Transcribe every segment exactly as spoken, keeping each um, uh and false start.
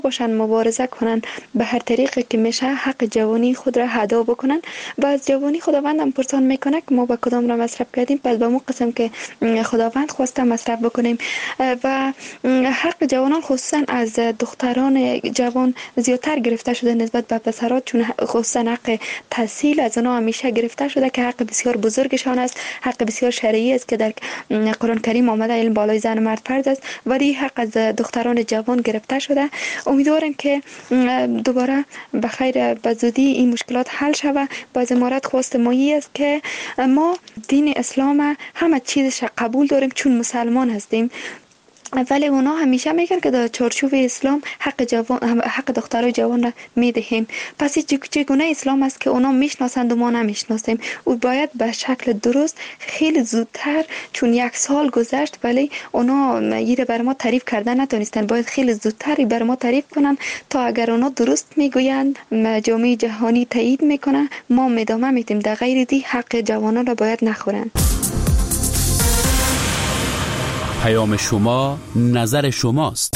باشن، مبارزه کنن، به هر طریقی که میشه حق جوانی خود را ادا بکنن. و از جوانی خداوندم پرسان میکنه که ما به کدام را مصرف کردیم، پس به مو قسم که خداوند خواسته مصرف بکنیم. و حق جوانان خصوصا از دختران جوان زیادتر گرفته شده نسبت به پسرات، چون خصوصا حق تحصیل از اونها همیشه گرفته شده که حق بسیار بزرگشان است، حق بسیار شرعی است که در قرآن کریم آمده علم بالای زن و مرد فرض است، ولی حق از دختران جوان گرفته شده. امیدوارم که دوباره به خیر به زودی این مشکلات حل شود. باز امارت خواست مایی است که ما دین اسلام همه چیزش قبول داریم چون مسلمان هستیم، ولی اونا همیشه میگن که در چارچوب اسلام حق جوان حق دخترای جوان را میدهیم. پس چگونه اسلام است که اونا میشناسند و ما نمیشناسیم؟ او باید به شکل درست خیلی زودتر، چون یک سال گذشت ولی اونا ایره بر ما تعریف کردن نتونستن، باید خیلی زودتر بر ما تعریف کنن تا اگر اونا درست میگویند جامعه جهانی تایید میکنه ما ادامه میدیم، در غیر دی حق جوانان را باید نخورن. پیام شما نظر شماست.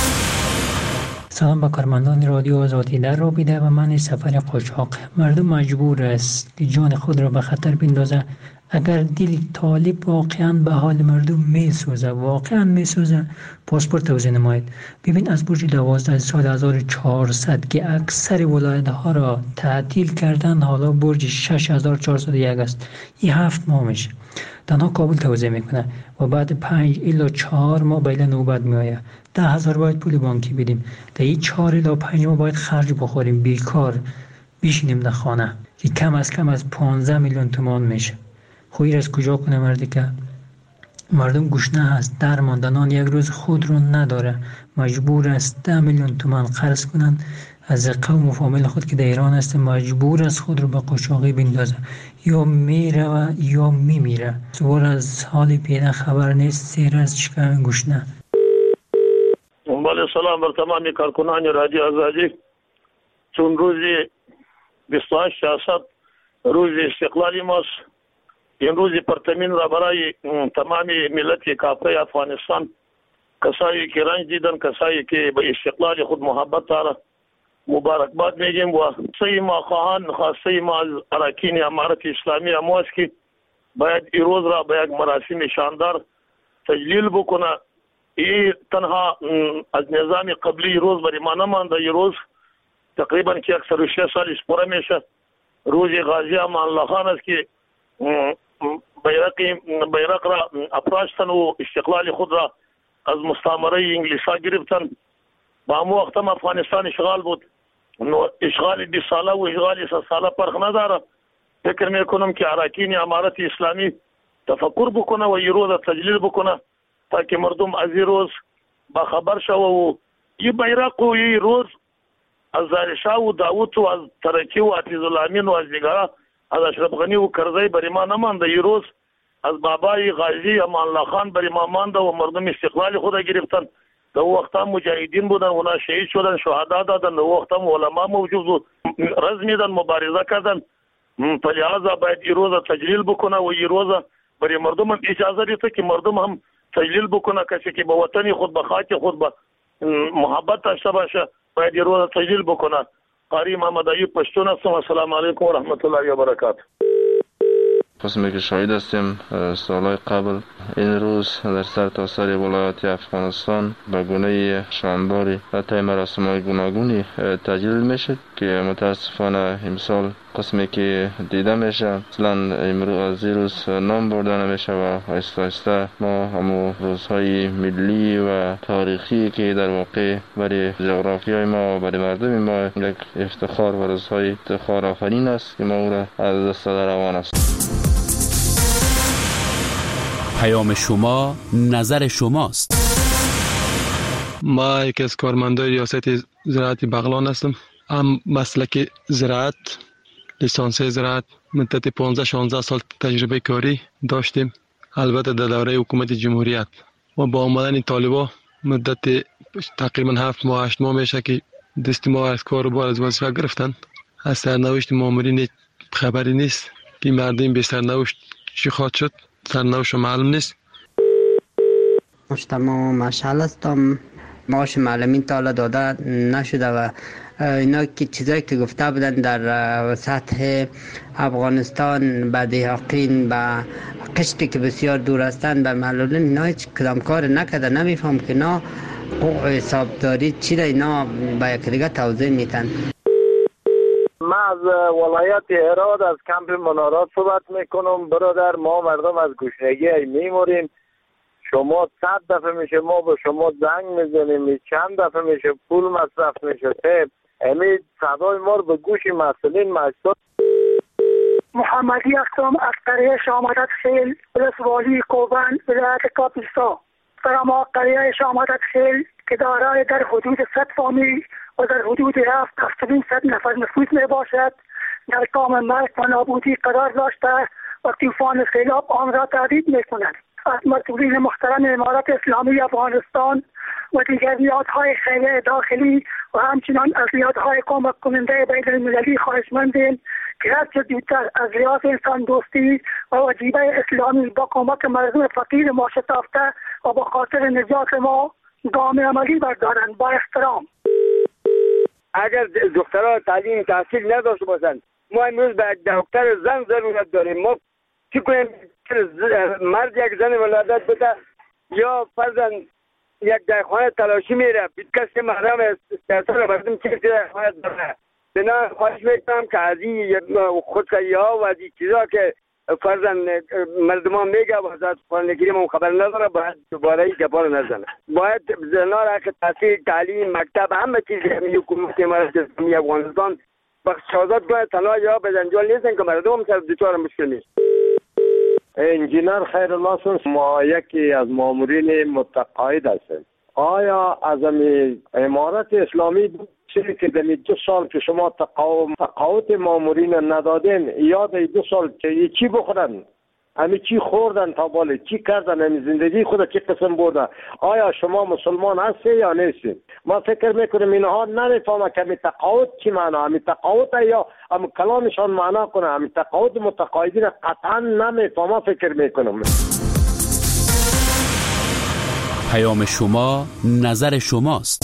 سلام به کارمندان رادیو آزادی. در رابطه با من سفر قاچاق، مردم مجبور است که جان خود را به خطر بندازه. اگر دل طالب واقعا به حال مردم میسوزه، واقعا میسوزه، پاسپورت توزیع نماید. ببین از برج دوازده سال هزار و چهارصد که اکثر ولایت ها را تعطیل کردن، حالا برج شش هزار و چهارصد و یک است. این هفت ماه میشه تنها کابل توزیع میکنه و بعد پنج الا چهار ماه بیل نوبت میآید. ده هزار باید پول بانکی بدیم، تا این چهار الا پنج ماه باید خرج بخوریم، بیکار بشینیم در خانه که کم از کم از پانزده میلیون تومان میشه. خویر از کجا کنه مردی که مردم گشنه هست، در ماندنان یک روز خود رو نداره، مجبور است ده میلیون تومان قرض کنن از قوم و فامیل خود که در ایران است، مجبور است خود رو به قاچاقی بندازه، یا میره و یا میمیره. سوار از حال پیدا خبر نیست، سیر از شکم گشنه. بله سلام بر تمامی کارکنان رادیو آزادی. چون روزی بیست و هشت شهریور روز استقلال ماست، این روز پرتمین را برای تمام ملت کافر افغانستان، کسایی که رنج دیدن، کسایی که به استقلال خود محبت دارند، مبارکباد میگیم. و سه ما خواهان خواسته ما از اراکین امارت اسلامی امواس که باید این روز را به یک مراسم شاندار تجلیل بکنه. این تنها از نظام قبلی روز برای ما نمانده، این روز تقریبا که اکثر شش سال اسپوره میشه. روز غازی امان الله خان است که بیرق بیرق را افراشتن و استقلال خود را از مستعمره انگلیسا گرفتن. با همون وقت هم افغانستان اشغال بود. اشغال بیست ساله و اشغال سی ساله فرق نداره. فکر میکنم که اراکین امارت اسلامی تفکر بکنه و این روز تجلیل بکنه تا که مردم از این روز با خبر شوه و این بیرق و این روز از زارشاه و داوود و از ترکی و عزیز الامین و از دیگران، از اشرف غنی و کرزی بر ما نمانده. این روز از بابای غازی امان الله خان بر ما مانده و مردم استقلال خود گرفتن. در وقت هم مجاهدین بودن، اونا شهید شدن، شهدا دادن. در وقت هم علما موجود بود، رزمیدن، مبارزه کردن. فلهذا باید این روز تجلیل بکنه و این روز برای مردم هم اجازه دیده که مردم هم تجلیل بکنه. کسی که به وطن خود، به خاک خود به محبت داشته باشه باید این روز تجلیل بکنه. قاری محمد ایوب پشتون هستم. السلام علیکم و رحمت الله و برکاته. قسمی که شاهد هستیم سالهای قبل این روز در سر تا سر ولایات افغانستان به گونه شانداری و طی مراسم‌های گوناگونی تجلیل میشه که متاسفانه امسال قسمی که دیده میشه اصلا امروز از این روز نام برده نمیشه و آهسته آهسته ما همون روزهای ملی و تاریخی که در واقع برای جغرافیای ما و برای مردم ما یک افتخار و روزهای افتخار آفرین است که ما او را از دست در روان است. پیام شما نظر شماست. ما یکی از کارمندان ریاست زراعت بغلان هستم. هم مسلک زراعت، لیسانس زراعت، مدت پانزده شانزده سال تجربه کاری داشتیم، البته در دوره حکومت جمهوریت. و با آمدن طالبا مدت تقریبا هفت ماه هشت ماه میشه که دست ما از کار و بار از وظیفه گرفتن. از سرنوشت مامورین خبری نیست که مردم به سرنوشت چی خواهد شد، سرنوشت معلوم نیست. مجتمع مشعل هستم. معاش معلمین تا حالا داده نشده و اینا که چیزایی که گفته بودن در سطح افغانستان به دیحقین به قشتی که بسیار دور هستند به معلولین، اینا هیچ کدام کار نکرده. نمیفهم که اینا حسابداری چی را اینا به یک دیگه توضیح میتن. من از ولایت هرات از کمپ منارات صحبت میکنم. برادر، ما مردم از گشنگی میموریم. شما صد دفعه میشه ما به شما زنگ میزنیم، چند دفعه میشه پول مصرف میشه. امید صدای ما رو به گوش مسئولین مجلس. محمدی اقسام از قریه شامدت خیل ولسوالی کوبن ولایت کاپیستا. در ما قریه شامدت خیل که دارای در حدود صد فامیل و در حدود هفت هفتاد صد نفر نفوذ می باشد، در کام مرگ و نابودی قرار داشته و طوفان سیلاب آن را تهدید می کند. از مسئولین محترم امارت اسلامی افغانستان و دیگر نهادهای خیریه داخلی و همچنان از نهادهای کمک کننده بین المللی خواهشمندیم که هرچه زودتر از لحاظ انسان دوستی و وجیبه اسلامی با کمک مردم فقیر ما شتافته و با خاطر نجات ما گام عملی بردارند. با احترام. اگر دخترها تعلیم تحصیل نداشته باشند، ما امروز به دکتر زن ضرورت داریم. ما چی کنیم؟ مرد یک زن ولادت بده یا فرزن یک در خانه تلاشی میره، بیت کسی محرم استحصال مردم چیزی در خانه داره. بنا خواهش میکنم که از این خودکایی ها و از این چیزا که فرزن مردم ها میگه و از قرآن کریم هم خبر نداره، باید دوباره این گپا رو نزنه. باید زنها را که تحصیل، تعلیم، مکتب، همه چیز همین حکومت امارت اسلامی افغانستان بخش شازاد کنه. تنها یا به جنجال نیستن که مردم هم سر دوچار مشکل نیست. انجینر خیرالله سن، ما یکی از مامورین متقاعد هستیم. آیا از امارت اسلامی چیزی که در دو سال که شما تقاعد مامورین ندادین، یاد دو سال که چی بخورن، همه چی خوردن تا بالا چی کردن، همه زندگی خود چی قسم بوده؟ آیا شما مسلمان هستی یا نیستی؟ ما فکر میکنیم اینها نمیفهمه که همین تقاعد چی معنا، همین تقاعد یا هم کلامشان معنا کنه. همین تقاعد متقاعدین قطعا نمیفهمه. فکر میکنم پیام شما نظر شماست.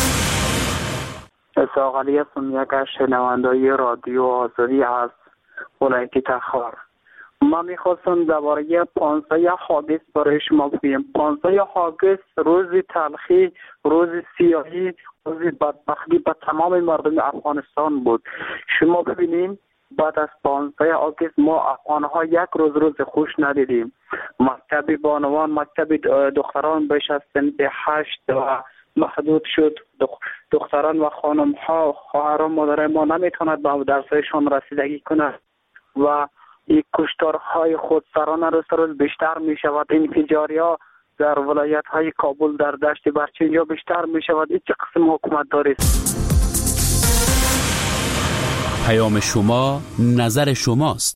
اسحاق علی هستم، یک از شنونده‌های رادیو آزادی از ولایت تخار. ما میخواستم درباره پانزده آگوست برای شما بگویم. پانزده آگوست روز تلخی، روز سیاهی، روز بدبختی به تمام مردم افغانستان بود. شما ببینیم بعد از پانزده آگوست ما افغان‌ها یک روز روز خوش ندیدیم. مکتب بانوان، مکتب دختران بیش از سنت هشت و محدود شد. دختران و خانم‌ها، خواهران، مادران ما نمیتوند به درسشان رسیدگی کنند و این کشتارهای خودسرانه روز روز بیشتر می شود. انفجاری‌ها در ولایت های کابل، در دشت برچنجا بیشتر می شود. این چه قسم حکومت داری؟ پیام شما نظر شماست.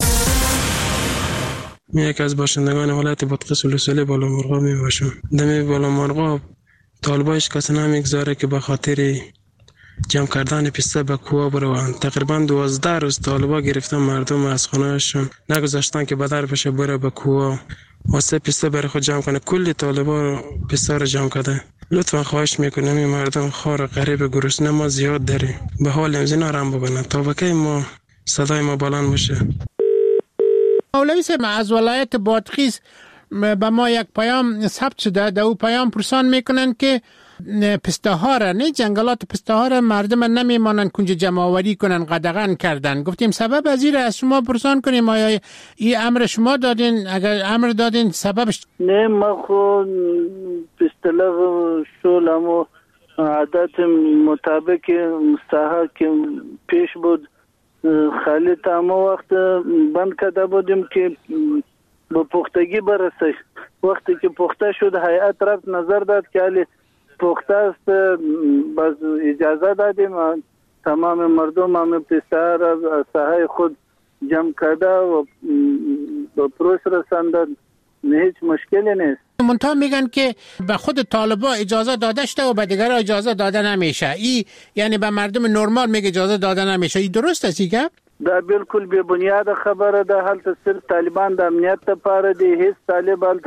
من یک از باشندگان ولایت بادغیس ولسوالی بالامرغاب می باشم. دمی بالامرغاب طالبایش کسی نمیگذاره که به خاطر جمع کردن پسته به کوه بروند. تقریبا دوازده روز طالبا گرفتن مردم از خانه‌شون، نگذاشتن که بدر بشه بره به کوه واسه پسته برای خود جمع کنه. کلی طالبا پسته رو جمع کرده. لطفا خواهش میکنم این مردم خار غریب گرسنه ما زیاد داریم، به حال امزینا رم ببینن تا وکی ما صدای ما بلند بشه. مولوی صاحب از ولایت بادغیس به ما یک پیام ثبت شده. در او پیام پرسان میکنن که پسته ها را، نه جنگلات پسته ها را مردم نمیمانن کنج جمع آوری کنن، قدغن کردن. گفتیم سبب از این از شما پرسان کنیم آیا این امر شما دادین؟ اگر امر دادین سببش؟ نه ما خود بستلق شولم و عادت مطابق مستحق که پیش بود خالی تاما وقت بند کرده بودیم که به پختگی برسه. وقتی که پخته شد هیئت رفت نظر داد که علی پخته است، باز اجازه دادیم تمام مردم هم پسته را از ساحه خود جمع کرده و به پروس رساندن. هیچ مشکلی نیست. منتها میگن که به خود طالبا اجازه داده شده و به دیگر اجازه داده نمیشه. ای یعنی به مردم نرمال میگه اجازه داده نمیشه. این درست است که؟ دا بالکل بی بنیاد خبره ده. حالت صرف طالبان د امنیت لپاره دی. هیڅ طالب حالت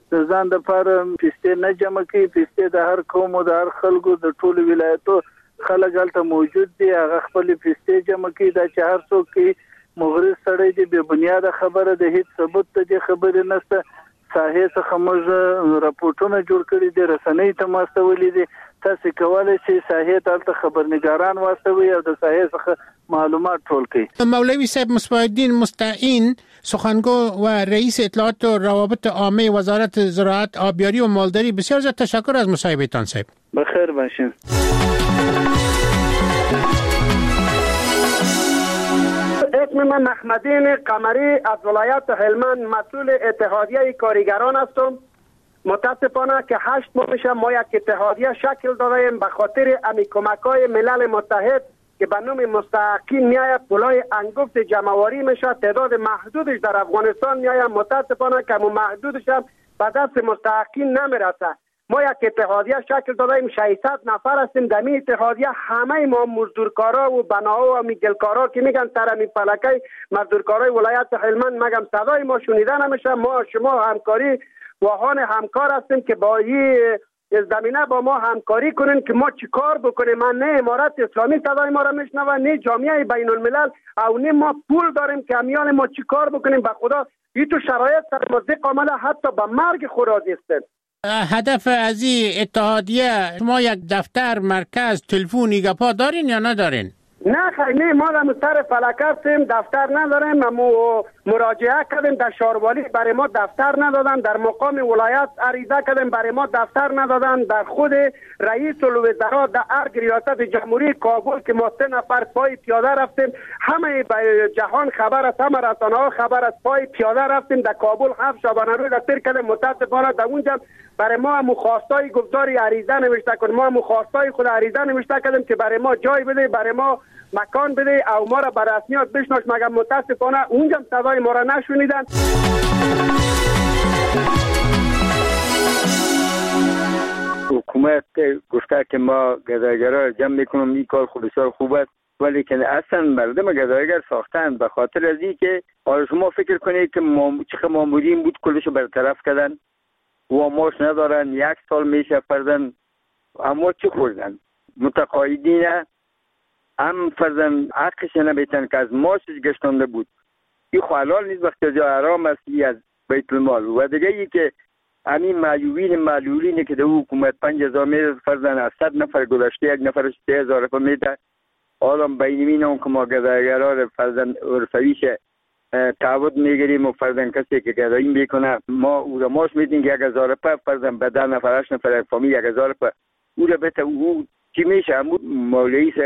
ځان د لپاره پیسې نه جمع کوي. پیسې د هر قوم او د هر خلکو د ټولو ولایتو خلک هلته موجود دي، هغه خپل پیسې جمع کوي. دا چې هر څوک کوي مغرض سړی دی، بې بنیاده خبره ده، هیڅ ثبوت د دې خبرې نشته. ساحې څخه موږ راپورټونه جوړ کړي دي، رسنۍ ته ما استولي دي. تاسو کولی شئ ساحې ته هلته خبرنګاران واستوي او د ساحې څخه معلومات ټول کړي. مولوی صاحب مصباح الدین مستعین، سخنگو و رئیس اطلاعات و روابط عامه وزارت زراعت، آبیاری و مالداری، بسیار زیاد تشکر از مصاحبهتان صاحب. بخیر باشین. اسم من محمدین قمری از ولایت هلمند، مسئول اتحادیه کارگران هستم. متاسفانه که هشت ماه میشه ما یک اتحادیه شکل دادیم به خاطر امی کمکای ملل متحد که به نام مستحقین میآید پولای انگفت جمعواری میشه، تعداد محدودش در افغانستان میآید. متاسفانه که محدودش هم به دست مستحقین نمیرسه. ما یک اتحادیه شکل دادیم، ششصد نفر هستیم. در این اتحادیه همه ما مزدورکارا و بناها و میگلکارا که میگن ترمی فلکه مزدورکارای ولایت هلمند، مگم صدای ما شنیده نمیشه. ما شما همکاری واهان همکار هستیم که با این زمینه با ما همکاری کنین که ما چی کار بکنیم. من نه امارت اسلامی صدای ما را میشنوه، نه جامعه بین الملل، او نه ما پول داریم که امیان ما چی کار بکنیم. به خدا این تو شرایط سر مزدق آمده، حتی به مرگ خود راضیستیم. هدف از این اتحادیه شما یک دفتر، مرکز، تلفن، ایگپا دارین یا ندارین؟ نه خیلی نه، ما در مستر فلکه هستیم، دفتر نداریم. ما مراجعه کردیم در شاروالی، برای ما دفتر ندادن. در مقام ولایت عریضه کردیم، برای ما دفتر ندادن. در خود رئیس الوزراء در ارگ ریاست جمهوری کابل که ما سه نفر پای پیاده رفتیم، همه به جهان خبر است، همه رسانه ها خبر است، پای پیاده رفتیم در کابل، هفت شبانه روز دستگیر کردیم. متاسفانه در اونجا برای ما مخواستای گفتاری عریضه نوشته کنیم، ما مخواستای خود عریضه نوشته کردیم که برای ما جای بده، برای ما مکان بده او ما را بر رسمیات بشناس، مگر متاسفانه اونجا صدای ما را نشنیدن. حکومت گفته که ما گدایگرا را جمع میکنم، این کار خود بسیار خوب است، ولی که اصلا مردم گدایگر ساختن به خاطر از این که حالا شما فکر کنید که چقدر مامورین بود کلشو برطرف کردن و ماش ندارن، یک سال میشه فردن اما چی خوردن؟ متقاعدین هم فرزن حقش نمیتن که از ماشش گشتانده بود. این حلال نیست، وقتی جا حرام است از بیت المال. و دیگه ای که همین معیوبین معلولینی که در حکومت پنج هزار میده فرزن از صد نفر گذاشته یک نفرش سه هزار رفت میده. آدم بینمین هم که ما گدایگرار فرزن عرفویش تعود میگیریم و فرزن کسی که گدایی میکنه ما او را ماش میدیم که یک هزار رفت فرزن به ده نفر هشت نفر فامیل یک هزار رفت او را بهت او چی میشه؟ مولوی